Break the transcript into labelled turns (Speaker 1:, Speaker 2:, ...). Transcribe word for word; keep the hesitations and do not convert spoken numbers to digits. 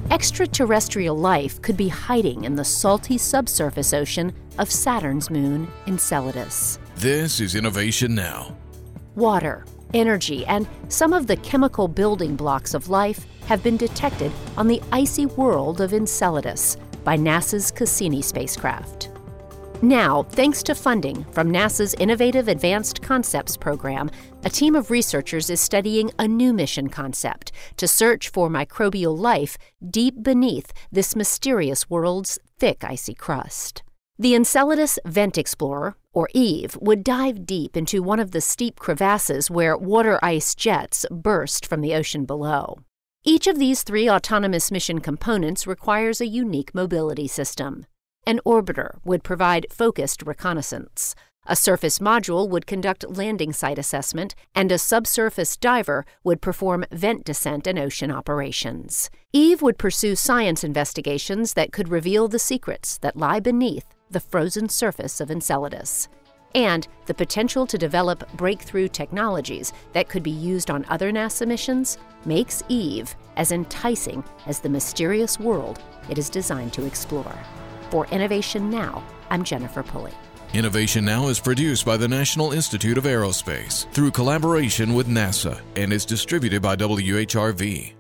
Speaker 1: Extraterrestrial life could be hiding in the salty subsurface ocean of Saturn's moon, Enceladus.
Speaker 2: This is Innovation Now.
Speaker 1: Water, energy, and some of the chemical building blocks of life have been detected on the icy world of Enceladus by NASA's Cassini spacecraft. Now, thanks to funding from NASA's Innovative Advanced Concepts program, a team of researchers is studying a new mission concept to search for microbial life deep beneath this mysterious world's thick icy crust. The Enceladus Vent Explorer, or EVE, would dive deep into one of the steep crevasses where water ice jets burst from the ocean below. Each of these three autonomous mission components requires a unique mobility system. An orbiter would provide focused reconnaissance, a surface module would conduct landing site assessment, and a subsurface diver would perform vent descent and ocean operations. EVE would pursue science investigations that could reveal the secrets that lie beneath the frozen surface of Enceladus, and the potential to develop breakthrough technologies that could be used on other NASA missions makes EVE as enticing as the mysterious world it is designed to explore. For Innovation Now, I'm Jennifer Pulley.
Speaker 2: Innovation Now is produced by the National Institute of Aerospace through collaboration with NASA and is distributed by W H R V.